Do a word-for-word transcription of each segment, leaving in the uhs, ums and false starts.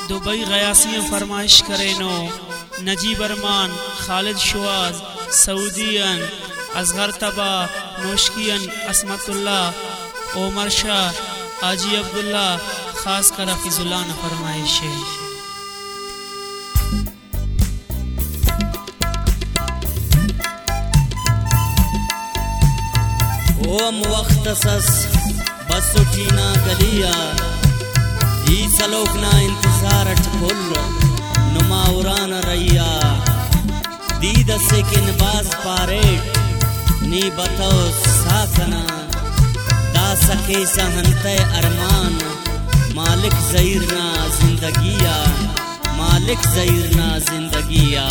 Dubai गयासियाँ फरमाइश Carreno Najeeb अरमान खालिद शुआज सऊदीन असगर तबा नोशकियन असमतुल्ला ओमर शाह आजी अब्दुल्ला खास कर हफीजुल्लाह न फरमाइश है। ओम वक्तसस बस उठीना गलिया ई सलोकना इंतजार अठपुल नुमा उरान रैया दीद से किन बाज पारेट नी बतो साकना दा सके सहनते अरमान मालिक ज़हीरना जिंदगिया मालिक ज़हीरना जिंदगिया।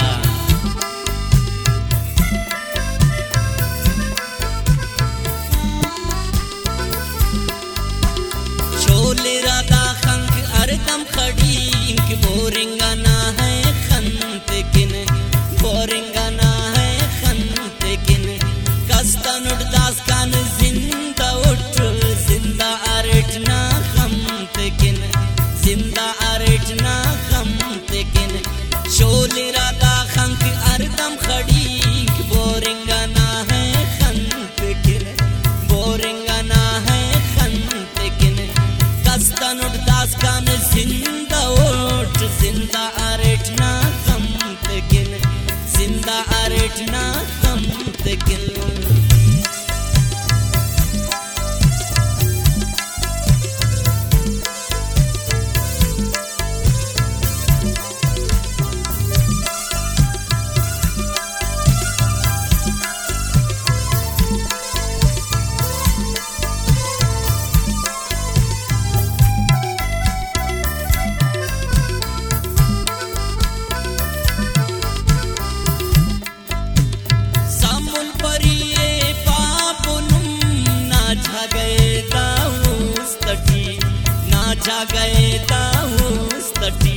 छोले राधा खंक अरदम खड़ी इंक बोरिंगा ना है खंत किन बोरिंगा ना है खंत किन कस्तन उड़दास कान जिंदा उठ जिंदा अरटना खंत किन जिंदा अरटना खंत किन छोले राधा खंक अरदम खड़ी इंक बोरिंगा ना है खंत किन बोरिंगा ना है खंत किन कस्तन उड़दास कान जिंदा उठ जिंदा अरटना खंत किन जिंदा अरटना खंत किन। जा गए दाऊस तटी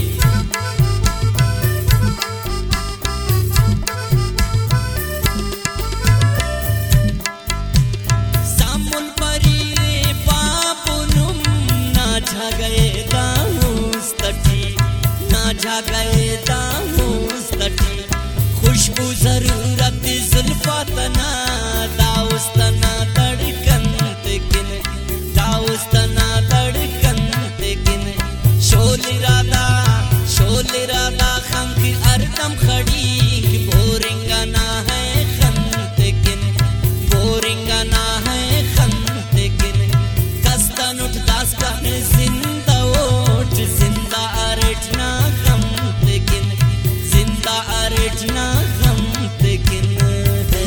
सामुल परी पापुनुम ना जा गए दाऊस तटी ना जा गए दाऊस तटी खुशबू जरूरत जुल्फा तना दाऊस तना तड़कन किन दाऊस तना शोले राधा शोले राधा खंक अरदम खड़ी बोरिंगा ना है खंत किन बोरिंगा ना है खंत किन कस्तन उठ दास कान जिंदा उठ जिंदा अरटना खंत किन जिंदा अरटना खंत किन है।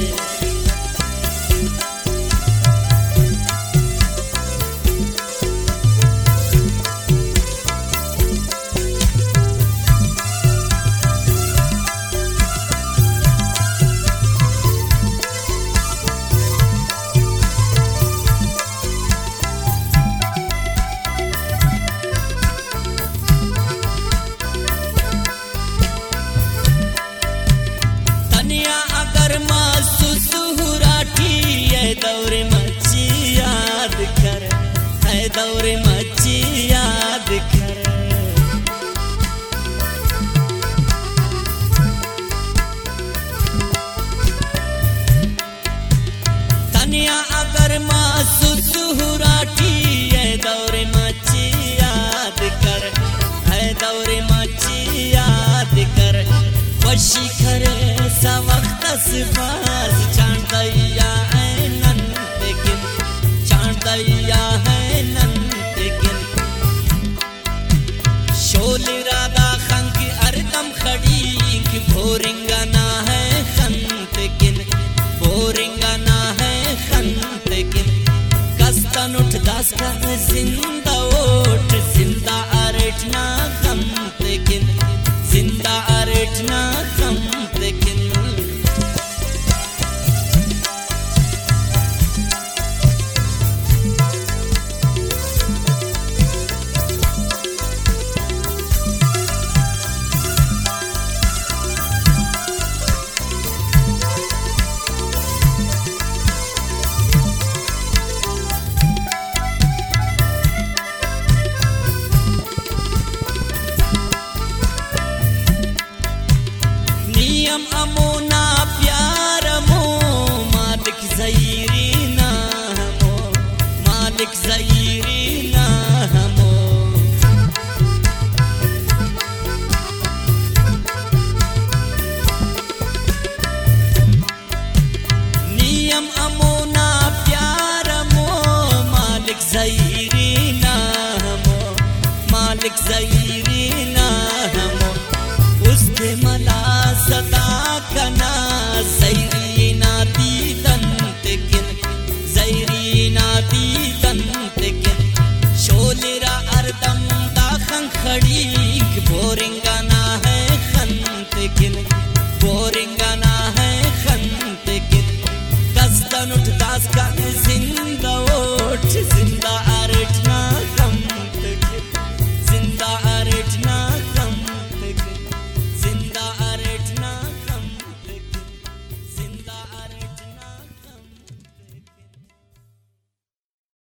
दौरे मच्छी याद कर है दौरे मच्छी याद कर तनिया अगर मासूस हुराठी है दौरे मच्छी याद कर है दौरे मच्छी याद कर वशी करे सा वक्त सिफास चांद दैया दैया है नंद किन शोले राधा खंक अरदम खड़ी बोरिंगा ना है खंत किन बोरिंगा ना है खंत किन कस्तन उठ दास का जिंदा उठ जिंदा अरटना खंत किन जिंदा अरटना खंत किन। नियम अमोना प्यार मो मालिक ज़ईरी ना हमो मालिक ज़ईरी ना हमो नियम अमोना प्यार मो मालिक ज़ईरी ना हमो मालिक ज़ईरी